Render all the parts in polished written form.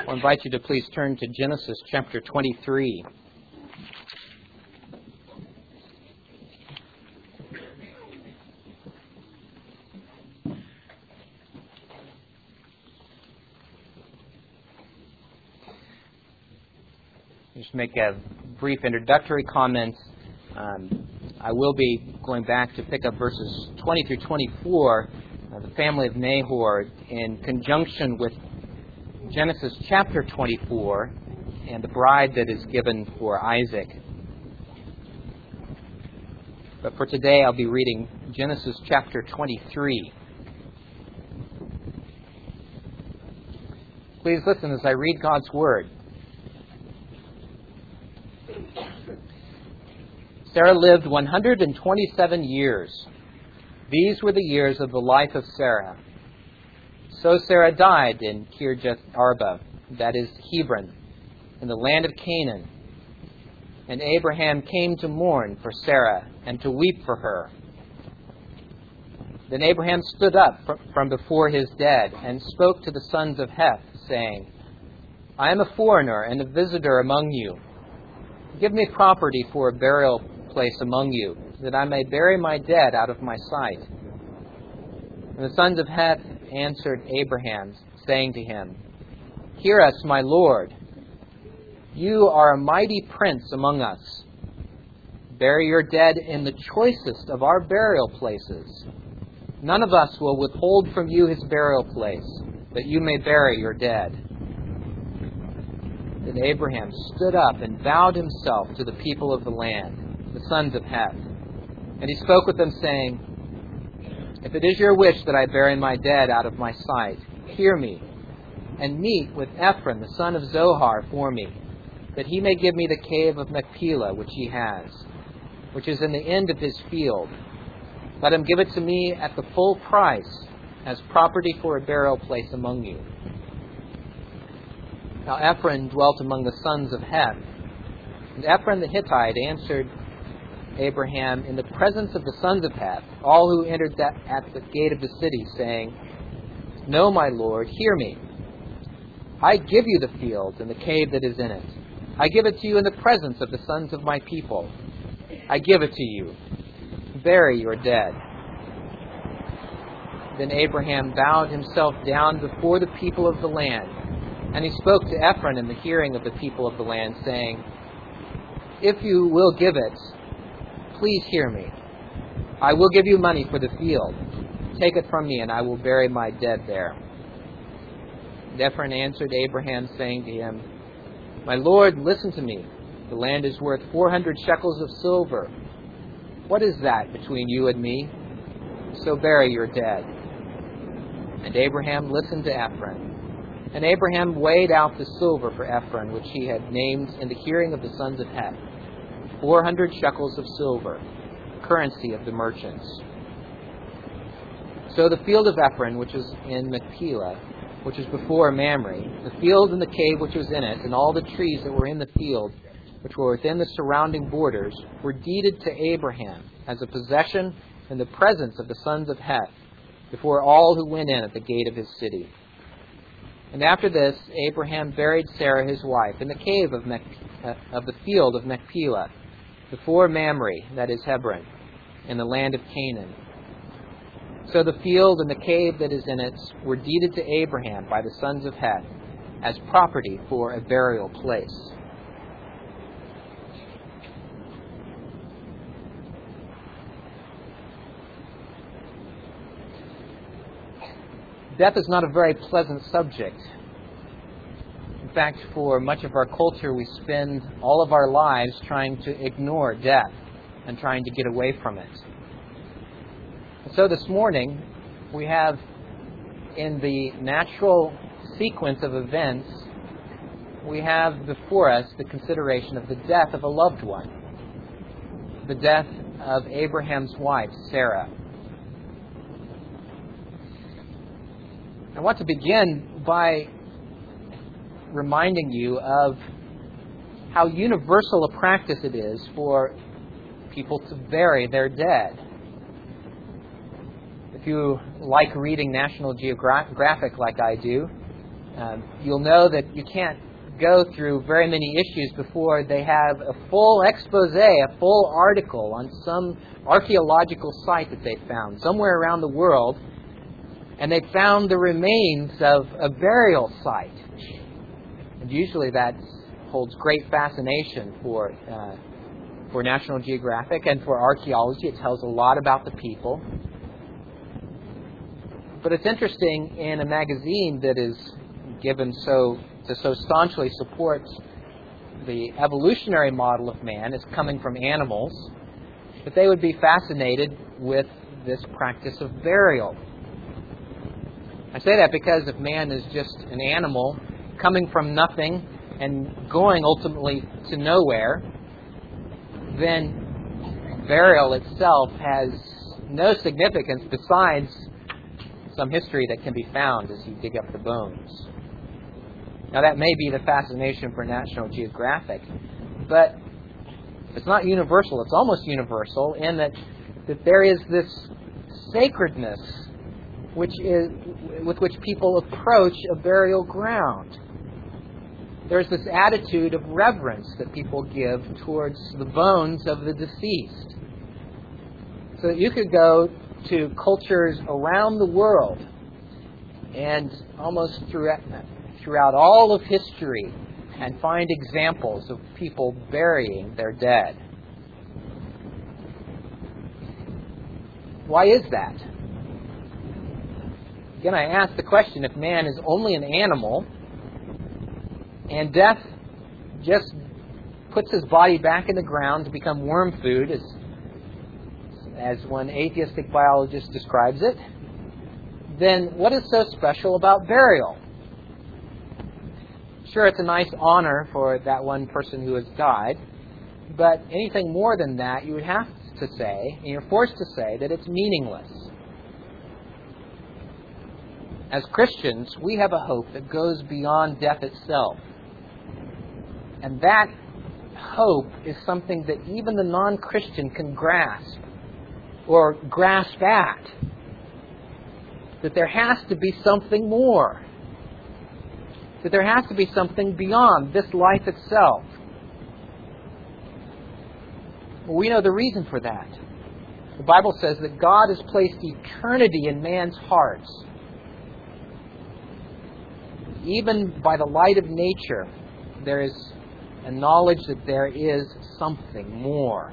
I'll invite you to please turn to Genesis chapter 23. Just make a brief introductory comment. I will be going back to pick up verses 20 through 24, the family of Nahor, in conjunction with Genesis chapter 24 and the bride that is given for Isaac. But for today, I'll be reading Genesis chapter 23. Please listen as I read God's Word. Sarah lived 127 years. These were the years of the life of Sarah. So Sarah died in Kirjath Arba, that is Hebron, in the land of Canaan. And Abraham came to mourn for Sarah and to weep for her. Then Abraham stood up from before his dead and spoke to the sons of Heth, saying, I am a foreigner and a visitor among you. Give me property for a burial place among you, that I may bury my dead out of my sight. And the sons of Heth answered Abraham, saying to him, Hear us, my lord. You are a mighty prince among us. Bury your dead in the choicest of our burial places. None of us will withhold from you his burial place, that you may bury your dead. Then Abraham stood up and bowed himself to the people of the land, the sons of Heth. And he spoke with them, saying, If it is your wish that I bury my dead out of my sight, hear me, and meet with Ephron, the son of Zohar, for me, that he may give me the cave of Machpelah, which he has, which is in the end of his field. Let him give it to me at the full price, as property for a burial place among you. Now Ephron dwelt among the sons of Heth, and Ephron the Hittite answered Abraham in the presence of the sons of Heth, all who entered at the gate of the city, saying, No, my lord, hear me. I give you the field and the cave that is in it. I give it to you in the presence of the sons of my people. I give it to you. Bury your dead. Then Abraham bowed himself down before the people of the land, and he spoke to Ephron in the hearing of the people of the land, saying, If you will give it, please hear me. I will give you money for the field. Take it from me, and I will bury my dead there. And Ephron answered Abraham, saying to him, My lord, listen to me. The land is worth 400 shekels of silver. What is that between you and me? So bury your dead. And Abraham listened to Ephron. And Abraham weighed out the silver for Ephron, which he had named in the hearing of the sons of Heth, 400 shekels of silver, currency of the merchants. So the field of Ephron, which is in Machpelah, which is before Mamre, the field and the cave which was in it, and all the trees that were in the field, which were within the surrounding borders, were deeded to Abraham as a possession in the presence of the sons of Heth, before all who went in at the gate of his city. And after this, Abraham buried Sarah his wife in the cave of the field of Machpelah, before Mamre, that is Hebron, in the land of Canaan. So the field and the cave that is in it were deeded to Abraham by the sons of Heth as property for a burial place. Death is not a very pleasant subject. In fact, for much of our culture, we spend all of our lives trying to ignore death and trying to get away from it. And so this morning, we have, in the natural sequence of events, we have before us the consideration of the death of a loved one, the death of Abraham's wife, Sarah. I want to begin by reminding you of how universal a practice it is for people to bury their dead. If you like reading National Geographic like I do, You'll know that you can't go through very many issues before they have a full expose, a full article on some archaeological site that they found somewhere around the world, and they found the remains of a burial site. And usually that holds great fascination for National Geographic and for archaeology. It tells a lot about the people. But it's interesting, in a magazine that is given so staunchly supports the evolutionary model of man as coming from animals, that they would be fascinated with this practice of burial. I say that because if man is just an animal coming from nothing and going ultimately to nowhere, then burial itself has no significance besides some history that can be found as you dig up the bones. Now, that may be the fascination for National Geographic, but it's not universal. It's almost universal in that there is this sacredness with which people approach a burial ground. There's this attitude of reverence that people give towards the bones of the deceased. So that you could go to cultures around the world and almost throughout all of history and find examples of people burying their dead. Why is that? Again, I ask the question, if man is only an animal and death just puts his body back in the ground to become worm food, as one atheistic biologist describes it, then what is so special about burial? Sure, it's a nice honor for that one person who has died, but anything more than that, you would have to say, and you're forced to say, that it's meaningless. As Christians, we have a hope that goes beyond death itself. And that hope is something that even the non-Christian can grasp or grasp at. That there has to be something more. That there has to be something beyond this life itself. Well, we know the reason for that. The Bible says that God has placed eternity in man's hearts. Even by the light of nature, there is a knowledge that there is something more.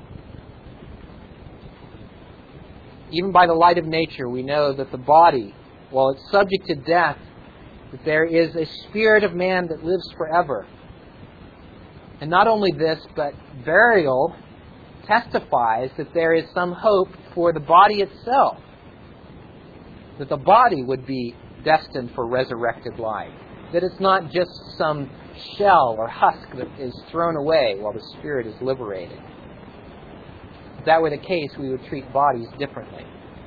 Even by the light of nature, we know that the body, while it's subject to death, that there is a spirit of man that lives forever. And not only this, but burial testifies that there is some hope for the body itself. That the body would be destined for resurrected life. That it's not just some shell or husk that is thrown away while the spirit is liberated. If that were the case, we would treat bodies differently.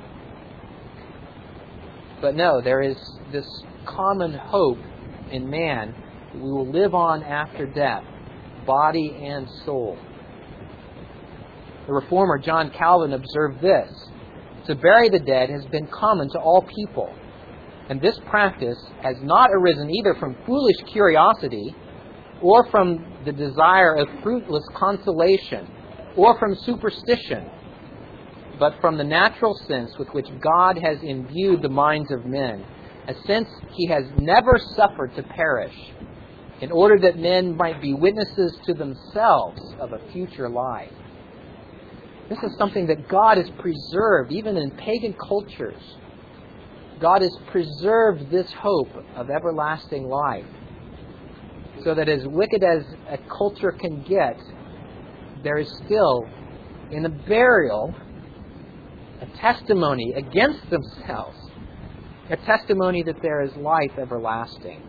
But no, there is this common hope in man that we will live on after death, body and soul. The reformer John Calvin observed this: to bury the dead has been common to all people, and this practice has not arisen either from foolish curiosity or from the desire of fruitless consolation or from superstition, but from the natural sense with which God has imbued the minds of men, a sense He has never suffered to perish, in order that men might be witnesses to themselves of a future life. This is something that God has preserved, even in pagan cultures. God has preserved this hope of everlasting life, so that as wicked as a culture can get, there is still, in the burial, a testimony against themselves, a testimony that there is life everlasting.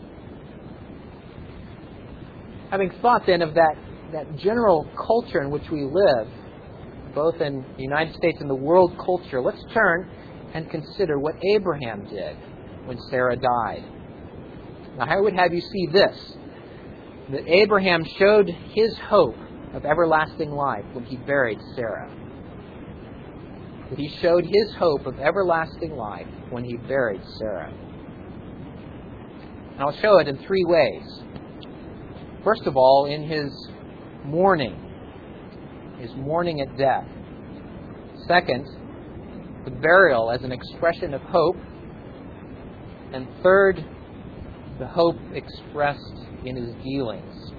Having thought then of that general culture in which we live, both in the United States and the world culture, let's turn and consider what Abraham did when Sarah died. Now, I would have you see this, that Abraham showed his hope of everlasting life when he buried Sarah. That he showed his hope of everlasting life when he buried Sarah. And I'll show it in three ways. First of all, in his mourning at death. Second, the burial as an expression of hope. And third, the hope expressed in his dealings.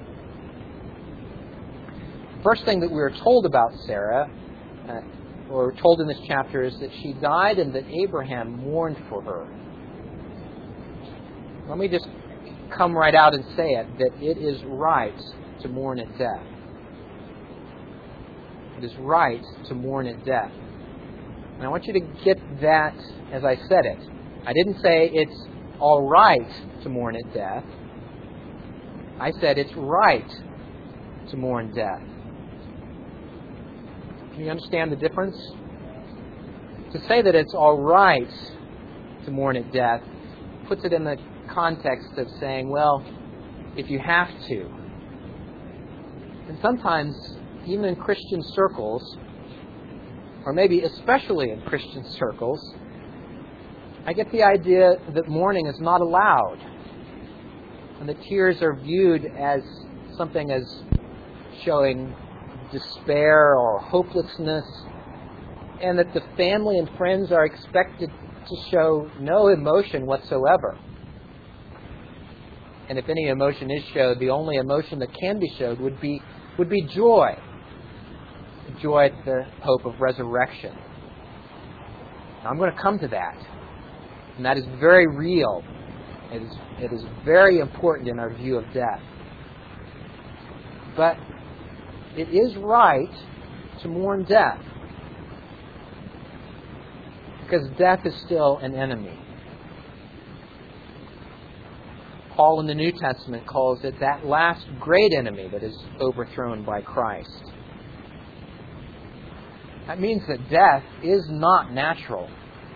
The first thing that we are told about Sarah, or told in this chapter, is that she died and that Abraham mourned for her. Let me just come right out and say it, that it is right to mourn at death. It is right to mourn at death. And I want you to get that as I said it. I didn't say it's all right to mourn at death. I said it's right to mourn death. Can you understand the difference? To say that it's all right to mourn at death puts it in the context of saying, well, if you have to. And sometimes, even in Christian circles, or maybe especially in Christian circles, I get the idea that mourning is not allowed, and that tears are viewed as something as showing despair or hopelessness, and that the family and friends are expected to show no emotion whatsoever. And if any emotion is showed, the only emotion that can be showed would be joy. Joy at the hope of resurrection. Now, I'm going to come to that. And that is very real. It is very important in our view of death. But it is right to mourn death. Because death is still an enemy. Paul in the New Testament calls it that last great enemy that is overthrown by Christ. That means that death is not natural.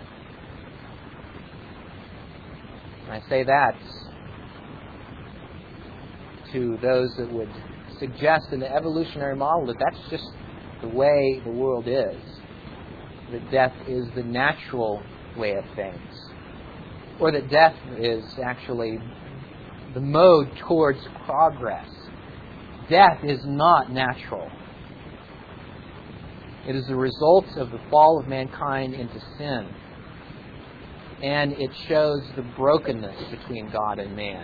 And I say that to those that would suggest in the evolutionary model that that's just the way the world is. That death is the natural way of things. Or that death is actually the mode towards progress. Death is not natural. It is the result of the fall of mankind into sin. And it shows the brokenness between God and man.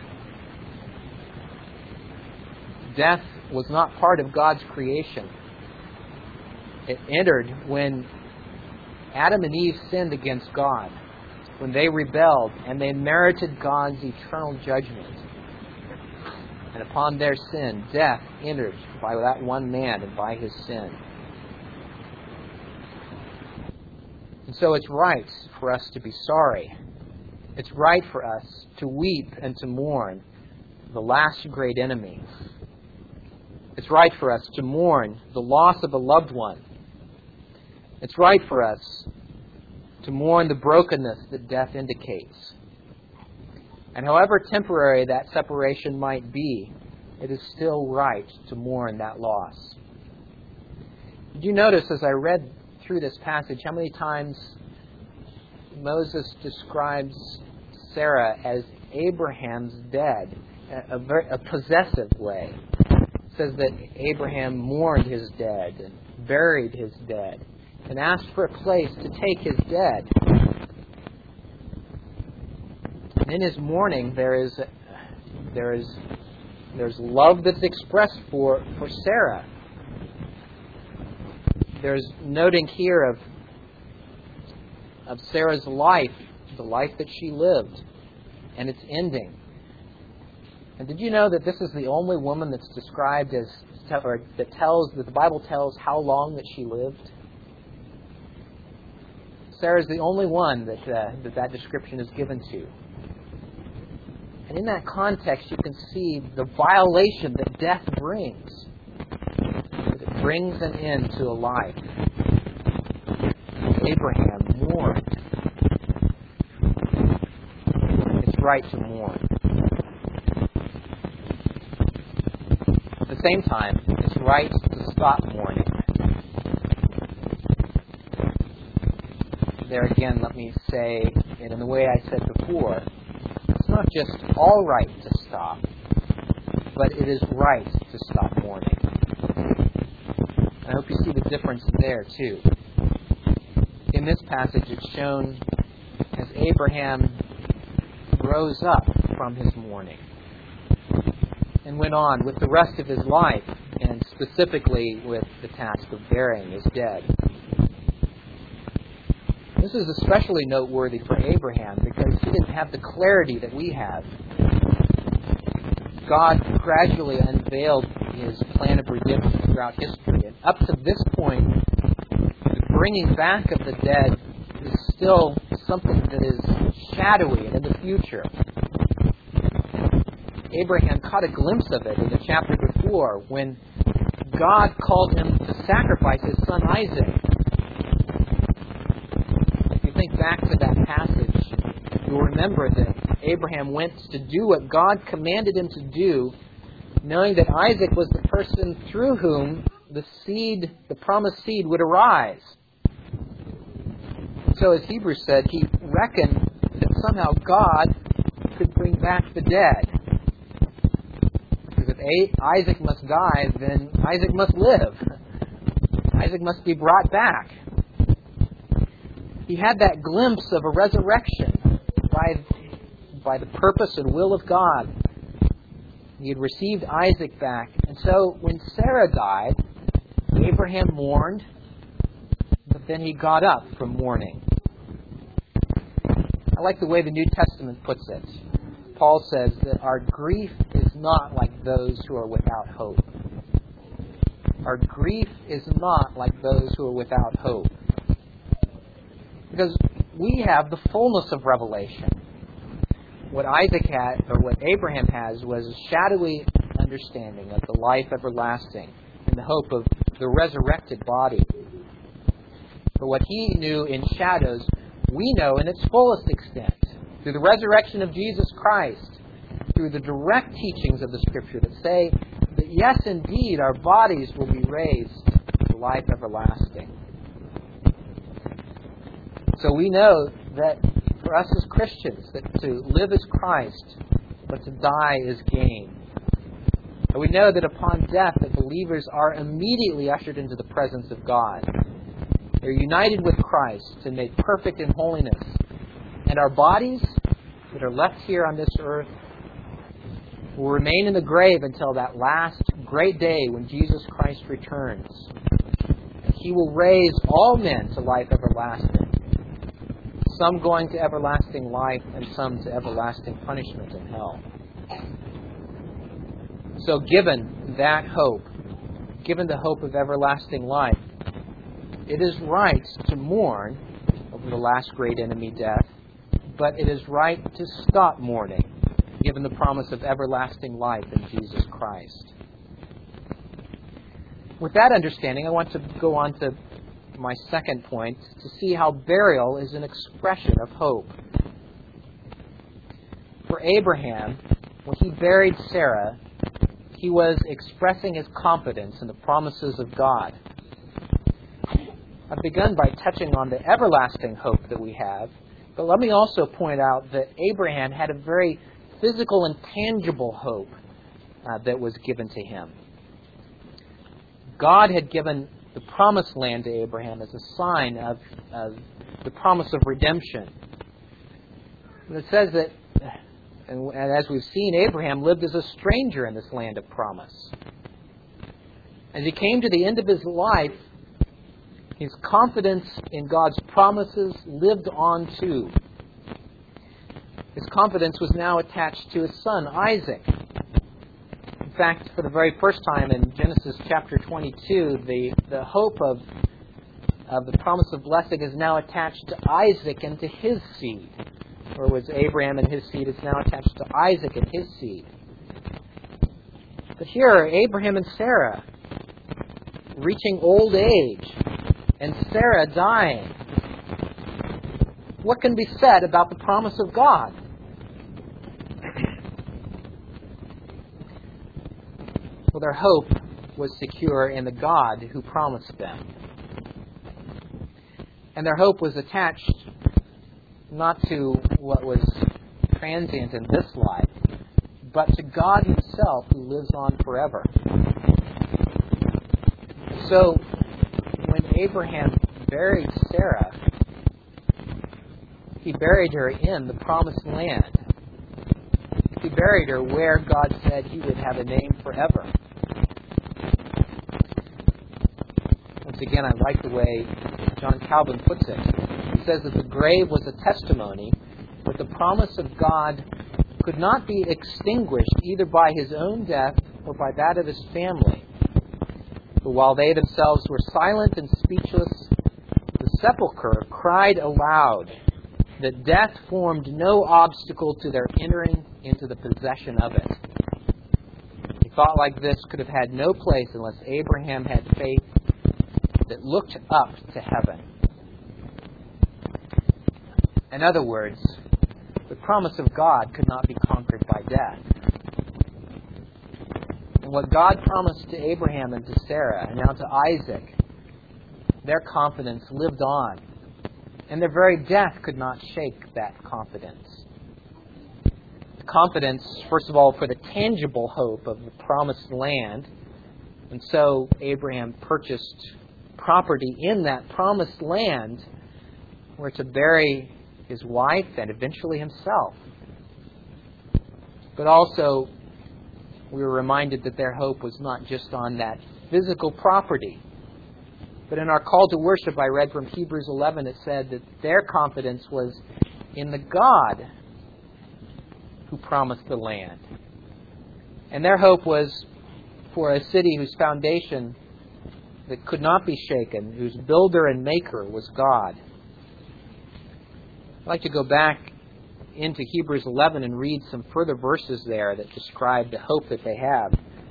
Death was not part of God's creation. It entered when Adam and Eve sinned against God, when they rebelled and they merited God's eternal judgment. And upon their sin, death entered by that one man and by his sin. And so it's right for us to be sorry. It's right for us to weep and to mourn the last great enemy. It's right for us to mourn the loss of a loved one. It's right for us to mourn the brokenness that death indicates. And however temporary that separation might be, it is still right to mourn that loss. Did you notice as I read through this passage how many times Moses describes Sarah as Abraham's dead, a possessive way? It says that Abraham mourned his dead and buried his dead and asked for a place to take his dead. And in his mourning, there's love that's expressed for Sarah. There's noting here of Sarah's life, the life that she lived, and its ending. And did you know that this is the only woman that's described as, or that the Bible tells how long that she lived? Sarah's the only one that description is given to. And in that context, you can see the violation that death brings. It brings an end to a life. Abraham mourned. It's right to mourn. At the same time, it's right to stop mourning. There again, let me say it in the way I said before. It's not just all right to stop, but it is right to stop mourning. I hope you see the difference there too. In this passage, it's shown as Abraham rose up from his mourning and went on with the rest of his life, and specifically with the task of burying his dead. This is especially noteworthy for Abraham because he didn't have the clarity that we have. God gradually unveiled his plan of redemption throughout history, and up to this point, the bringing back of the dead is still something that is shadowy and in the future. Abraham caught a glimpse of it in the chapter before when God called him to sacrifice his son Isaac. If you think back to that passage, you'll remember that Abraham went to do what God commanded him to do, knowing that Isaac was the person through whom the promised seed would arise. So as Hebrews said, he reckoned that somehow God could bring back the dead. Because if Isaac must die, then Isaac must live. Isaac must be brought back. He had that glimpse of a resurrection by the purpose and will of God. He had received Isaac back. And so when Sarah died, Abraham mourned, but then he got up from mourning. I like the way the New Testament puts it. Paul says that our grief is not like those who are without hope. Our grief is not like those who are without hope. Because we have the fullness of revelation. What Isaac had, or what Abraham has, was a shadowy understanding of the life everlasting and the hope of the resurrected body. But what he knew in shadows, we know in its fullest extent, through the resurrection of Jesus Christ, through the direct teachings of the Scripture that say that yes, indeed, our bodies will be raised to life everlasting. So we know that for us as Christians, that to live is Christ, but to die is gain. And we know that upon death, that believers are immediately ushered into the presence of God. They're united with Christ and made perfect in holiness. And our bodies that are left here on this earth will remain in the grave until that last great day when Jesus Christ returns. And He will raise all men to life everlasting. Some going to everlasting life and some to everlasting punishment in hell. So given that hope, given the hope of everlasting life, it is right to mourn over the last great enemy, death, but it is right to stop mourning, given the promise of everlasting life in Jesus Christ. With that understanding, I want to go on to my second point, to see how burial is an expression of hope. For Abraham, when he buried Sarah, he was expressing his confidence in the promises of God. I've begun by touching on the everlasting hope that we have, but let me also point out that Abraham had a very physical and tangible hope that was given to him. God had given the promised land to Abraham as a sign of the promise of redemption. And it says that, and as we've seen, Abraham lived as a stranger in this land of promise. As he came to the end of his life, his confidence in God's promises lived on too. His confidence was now attached to his son, Isaac. In fact, for the very first time in Genesis chapter 22, the hope of the promise of blessing is now attached to Isaac and to his seed. Or was Abraham and his seed, it's now attached to Isaac and his seed. But here are Abraham and Sarah reaching old age, and Sarah dying. What can be said about the promise of God? Well, their hope was secure in the God who promised them. And their hope was attached not to what was transient in this life, but to God himself who lives on forever. So, when Abraham buried Sarah, he buried her in the promised land. He buried her where God said he would have a name forever. Once again, I like the way John Calvin puts it. He says that the grave was a testimony that the promise of God could not be extinguished either by his own death or by that of his family. But while they themselves were silent and speechless, the sepulchre cried aloud that death formed no obstacle to their entering into the possession of it. A thought like this could have had no place unless Abraham had faith that looked up to heaven. In other words, the promise of God could not be conquered by death. And what God promised to Abraham and to Sarah, and now to Isaac, their confidence lived on. And their very death could not shake that confidence. Confidence, first of all, for the tangible hope of the promised land. And so Abraham purchased property in that promised land where to bury his wife and eventually himself. But also, we were reminded that their hope was not just on that physical property. But in our call to worship, I read from Hebrews 11, it said that their confidence was in the God who promised the land. And their hope was for a city whose foundation that could not be shaken, whose builder and maker was God. I'd like to go back into Hebrews 11 and read some further verses there that describe the hope that they have.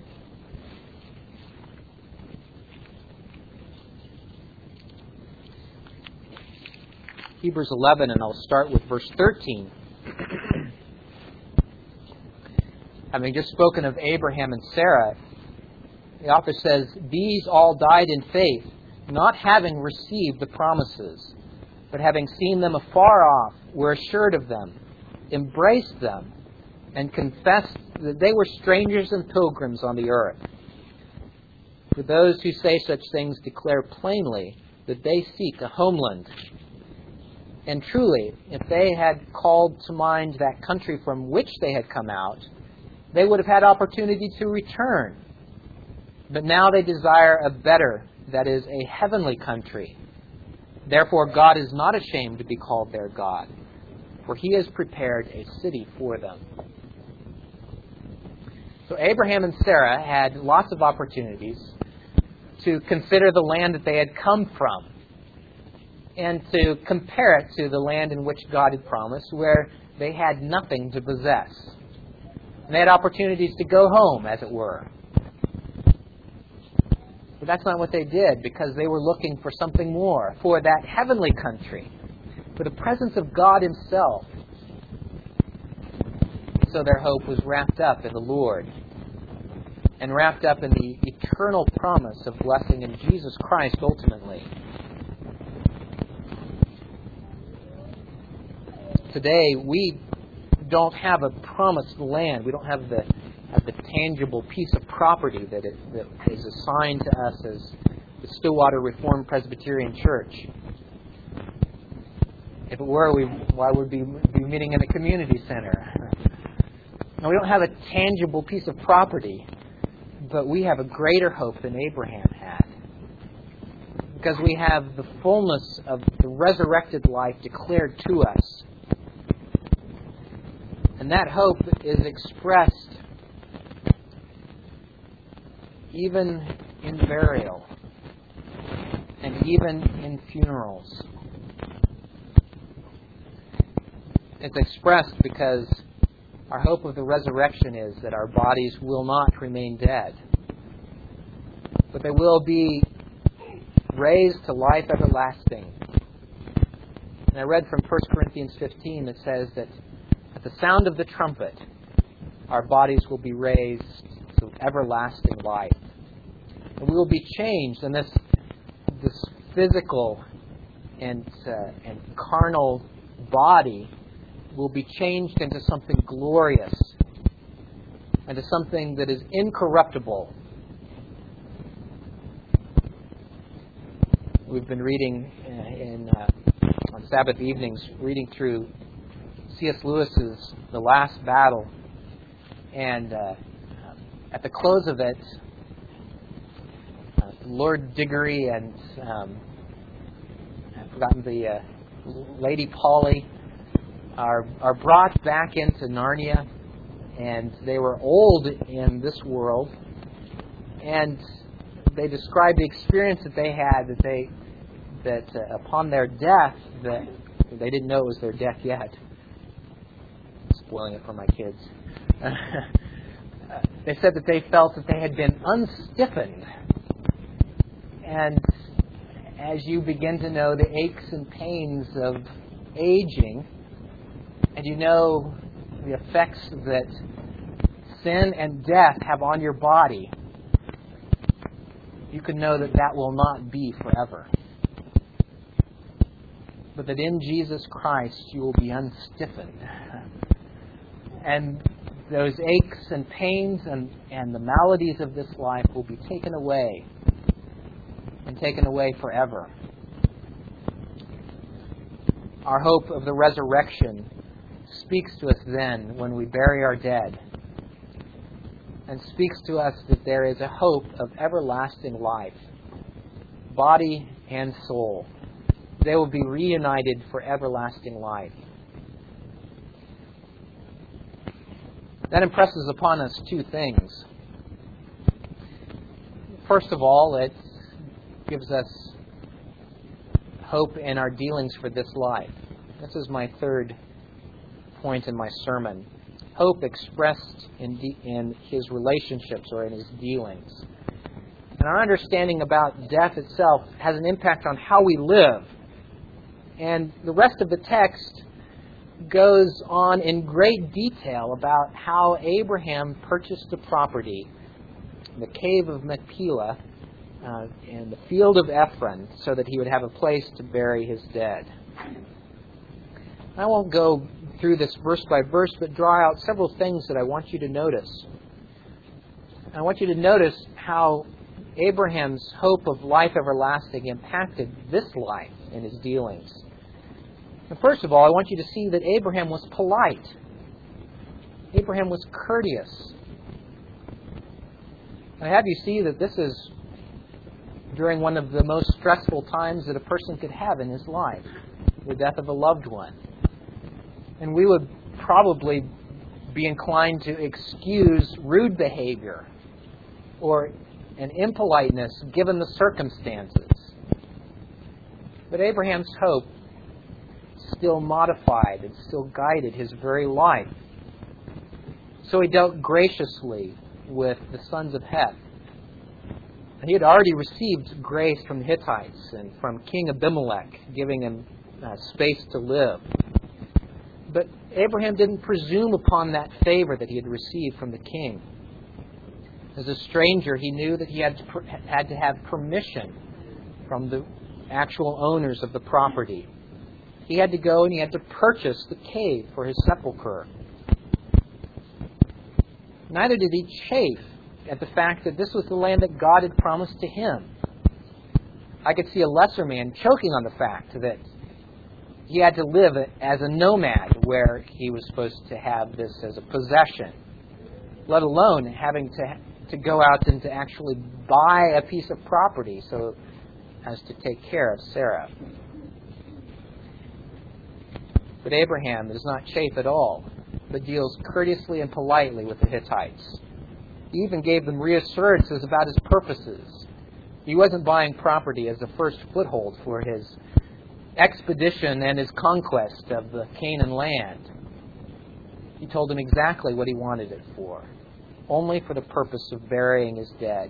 Hebrews 11, and I'll start with verse 13. Having just spoken of Abraham and Sarah, the author says, "These all died in faith, not having received the promises, but having seen them afar off, were assured of them, embraced them, and confessed that they were strangers and pilgrims on the earth. For those who say such things declare plainly that they seek a homeland. And truly, if they had called to mind that country from which they had come out, they would have had opportunity to return. But now they desire a better, that is, a heavenly country. Therefore God is not ashamed to be called their God, for he has prepared a city for them." So Abraham and Sarah had lots of opportunities to consider the land that they had come from and to compare it to the land in which God had promised, where they had nothing to possess. And they had opportunities to go home, as it were. But that's not what they did, because they were looking for something more, for that heavenly country, for the presence of God himself. So their hope was wrapped up in the Lord, and wrapped up in the eternal promise of blessing in Jesus Christ ultimately. Today, we don't have a promised land. We don't have the tangible piece of property that is assigned to us as the Stillwater Reformed Presbyterian Church. If it were, why would we be meeting in a community center? And we don't have a tangible piece of property, but we have a greater hope than Abraham had. Because we have the fullness of the resurrected life declared to us. And that hope is expressed even in burial and even in funerals. It's expressed because our hope of the resurrection is that our bodies will not remain dead, but they will be raised to life everlasting. And I read from 1 Corinthians 15 that says that at the sound of the trumpet, our bodies will be raised to everlasting life. And we will be changed, and this physical and carnal body will be changed into something glorious, into something that is incorruptible. We've been reading on Sabbath evenings, reading through C.S. Lewis's The Last Battle, and at the close of it, Lord Diggory and I've forgotten the Lady Polly are brought back into Narnia, and they were old in this world, and they described the experience that they had, that upon their death, that they didn't know it was their death yet. Spoiling it for my kids. They said that they felt that they had been unstiffened. And as you begin to know the aches and pains of aging, and you know the effects that sin and death have on your body, you can know that that will not be forever. But that in Jesus Christ you will be unstiffened. And those aches and pains and the maladies of this life will be taken away, and taken away forever. Our hope of the resurrection speaks to us then when we bury our dead, and speaks to us that there is a hope of everlasting life, body and soul. They will be reunited for everlasting life. That impresses upon us two things. First of all, it gives us hope in our dealings for this life. This is my third point in my sermon. Hope expressed in his relationships or in his dealings. And our understanding about death itself has an impact on how we live. And the rest of the text goes on in great detail about how Abraham purchased the property, the cave of Machpelah, and the field of Ephron, so that he would have a place to bury his dead. I won't go through this verse by verse, but draw out several things that I want you to notice. I want you to notice how Abraham's hope of life everlasting impacted this life in his dealings. And first of all, I want you to see that Abraham was polite. Abraham was courteous. I have you see that this is during one of the most stressful times that a person could have in his life, the death of a loved one. And we would probably be inclined to excuse rude behavior or an impoliteness given the circumstances. But Abraham's hope still modified and still guided his very life. So he dealt graciously with the sons of Heth. And he had already received grace from the Hittites and from King Abimelech, giving him space to live. But Abraham didn't presume upon that favor that he had received from the king. As a stranger, he knew that he had to have permission from the actual owners of the property. He had to go and he had to purchase the cave for his sepulchre. Neither did he chafe at the fact that this was the land that God had promised to him. I could see a lesser man choking on the fact that he had to live as a nomad where he was supposed to have this as a possession, let alone having to go out and to actually buy a piece of property so as to take care of Sarah. But Abraham does not chafe at all, but deals courteously and politely with the Hittites. He even gave them reassurances about his purposes. He wasn't buying property as a first foothold for his expedition and his conquest of the Canaan land. He told him exactly what he wanted it for, only for the purpose of burying his dead.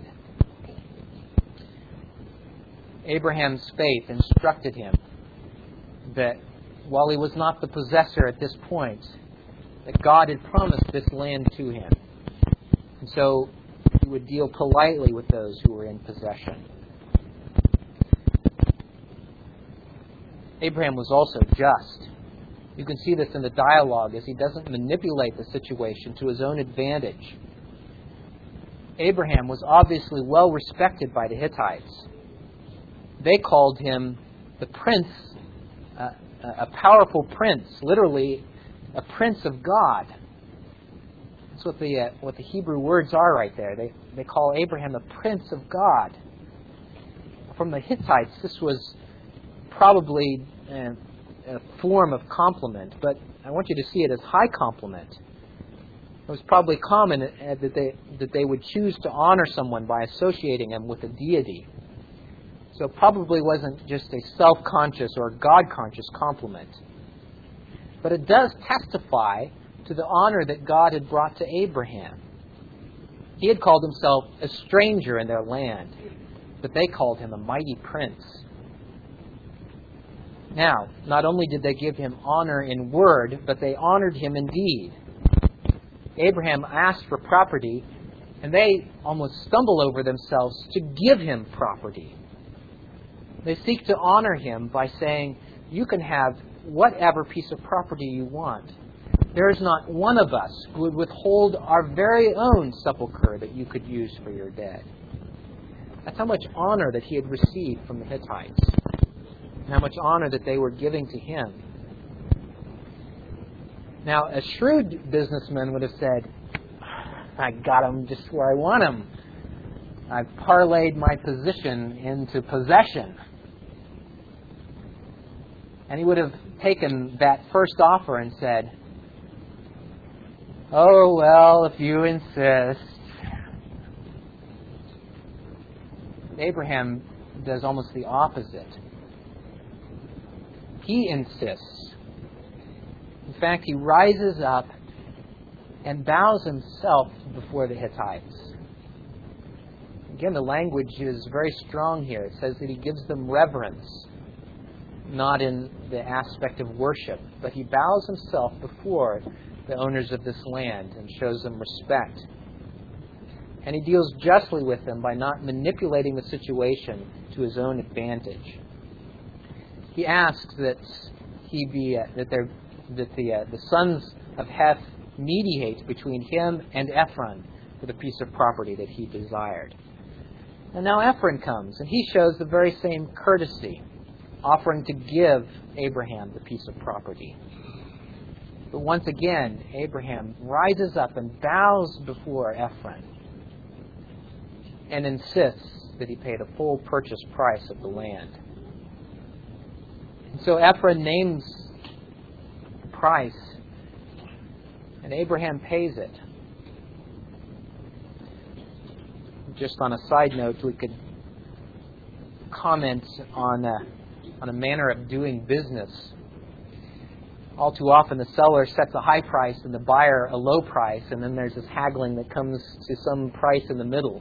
Abraham's faith instructed him that while he was not the possessor at this point, that God had promised this land to him. And so he would deal politely with those who were in possession. Abraham was also just. You can see this in the dialogue as he doesn't manipulate the situation to his own advantage. Abraham was obviously well respected by the Hittites. They called him the prince, a powerful prince, literally a prince of God. That's what the Hebrew words are right there. They call Abraham the prince of God. From the Hittites, this was probably a form of compliment, but I want you to see it as high compliment. It was probably common that they would choose to honor someone by associating him with a deity. So it probably wasn't just a self-conscious or God-conscious compliment. But it does testify to the honor that God had brought to Abraham. He had called himself a stranger in their land, but they called him a mighty prince. Now, not only did they give him honor in word, but they honored him in deed. Abraham asked for property, and they almost stumble over themselves to give him property. They seek to honor him by saying, you can have whatever piece of property you want. There is not one of us who would withhold our very own sepulchre that you could use for your dead. That's how much honor that he had received from the Hittites, and how much honor that they were giving to him. Now, a shrewd businessman would have said, I got him just where I want him. I've parlayed my position into possession. And he would have taken that first offer and said, oh, well, if you insist. Abraham does almost the opposite. He insists. In fact, he rises up and bows himself before the Hittites. Again, the language is very strong here. It says that he gives them reverence, not in the aspect of worship, but he bows himself before the owners of this land and shows them respect. And he deals justly with them by not manipulating the situation to his own advantage. He asks that the sons of Heth mediate between him and Ephron for the piece of property that he desired. And now Ephron comes, and he shows the very same courtesy, offering to give Abraham the piece of property. But once again, Abraham rises up and bows before Ephron and insists that he pay the full purchase price of the land. And so Ephron names the price, and Abraham pays it. Just on a side note, we could comment on a manner of doing business. All too often the seller sets a high price and the buyer a low price, and then there's this haggling that comes to some price in the middle.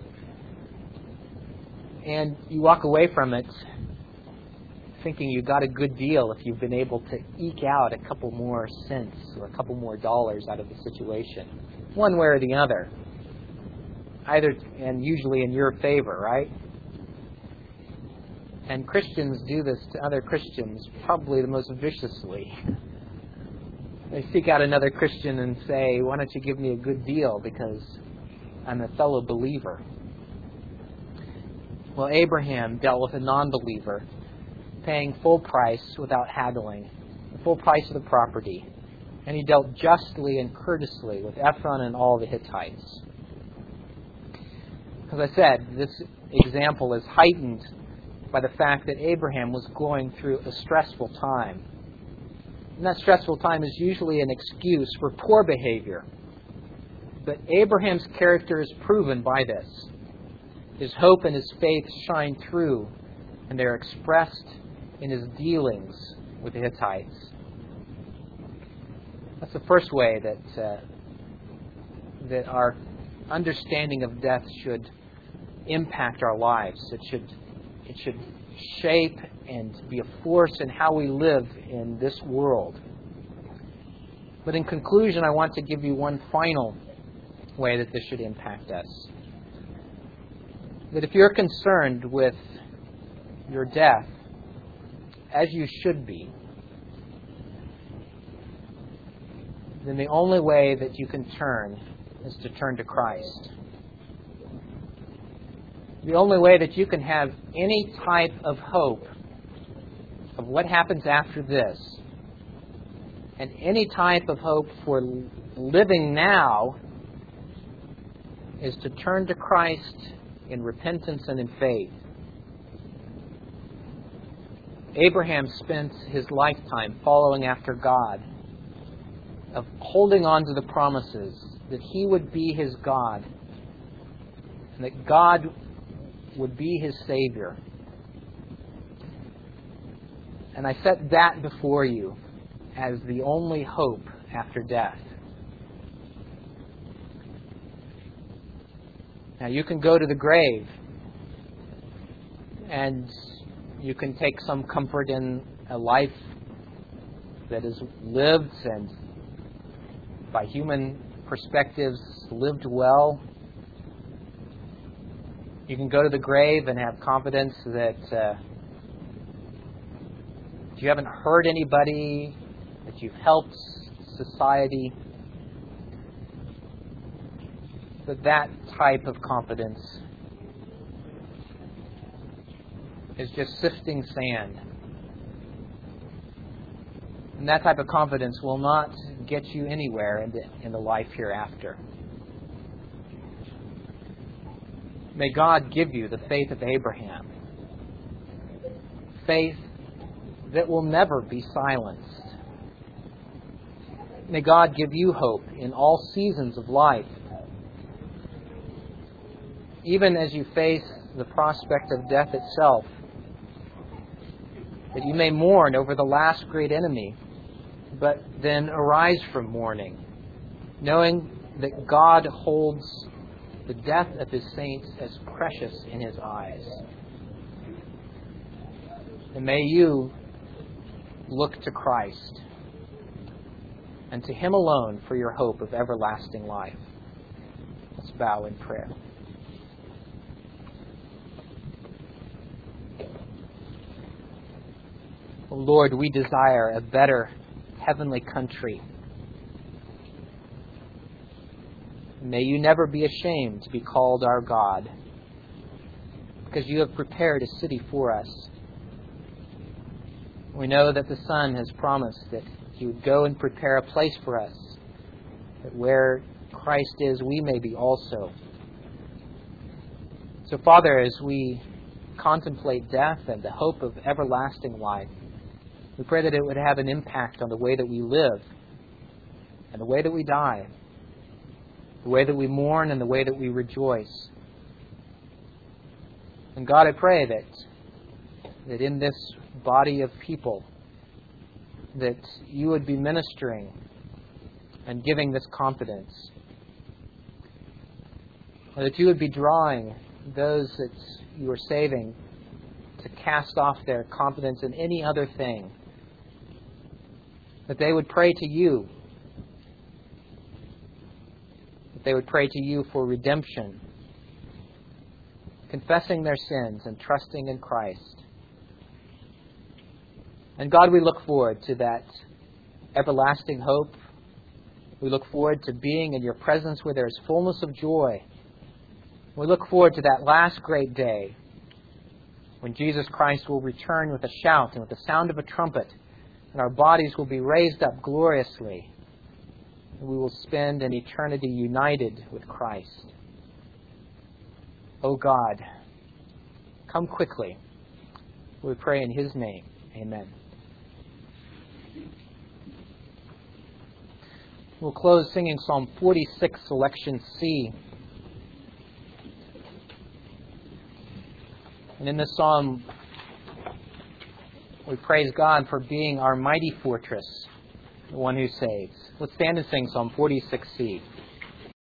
And you walk away from it thinking you got a good deal if you've been able to eke out a couple more cents or a couple more dollars out of the situation, one way or the other. Either, and usually in your favor, right? And Christians do this to other Christians probably the most viciously. They seek out another Christian and say, why don't you give me a good deal because I'm a fellow believer. Well, Abraham dealt with a non-believer, paying full price without haggling, the full price of the property. And he dealt justly and courteously with Ephron and all the Hittites. As I said, this example is heightened by the fact that Abraham was going through a stressful time. And that stressful time is usually an excuse for poor behavior. But Abraham's character is proven by this. His hope and his faith shine through, and they're expressed in his dealings with the Hittites. That's the first way that our understanding of death should impact our lives. It should shape and be a force in how we live in this world. But in conclusion, I want to give you one final way that this should impact us. That if you're concerned with your death, as you should be, then the only way that you can turn is to turn to Christ. The only way that you can have any type of hope of what happens after this, and any type of hope for living now, is to turn to Christ in repentance and in faith. Abraham spent his lifetime following after God, of holding on to the promises that He would be his God, and that God would be his Savior. And I set that before you as the only hope after death. Now you can go to the grave and you can take some comfort in a life that is lived and by human perspectives lived well. You can go to the grave and have confidence that you haven't hurt anybody, that you've helped society. But that type of confidence is just sifting sand. And that type of confidence will not get you anywhere in the life hereafter. May God give you the faith of Abraham. Faith that will never be silenced. May God give you hope in all seasons of life. Even as you face the prospect of death itself, that you may mourn over the last great enemy, but then arise from mourning, knowing that God holds the death of His saints as precious in His eyes. And may you look to Christ and to Him alone for your hope of everlasting life. Let's bow in prayer. Oh Lord, we desire a better heavenly country. May you never be ashamed to be called our God, because you have prepared a city for us. We know that the Son has promised that He would go and prepare a place for us, that where Christ is, we may be also. So, Father, as we contemplate death and the hope of everlasting life, we pray that it would have an impact on the way that we live and the way that we die, the way that we mourn and the way that we rejoice. And God, I pray that in this body of people, that you would be ministering and giving this confidence. That you would be drawing those that you are saving to cast off their confidence in any other thing. That they would pray to you. That they would pray to you for redemption, confessing their sins and trusting in Christ. And God, we look forward to that everlasting hope. We look forward to being in your presence where there is fullness of joy. We look forward to that last great day when Jesus Christ will return with a shout and with the sound of a trumpet, and our bodies will be raised up gloriously, and we will spend an eternity united with Christ. O God, come quickly. We pray in His name. Amen. We'll close singing Psalm 46, Selection C. And in this psalm, we praise God for being our mighty fortress, the one who saves. Let's stand and sing Psalm 46C.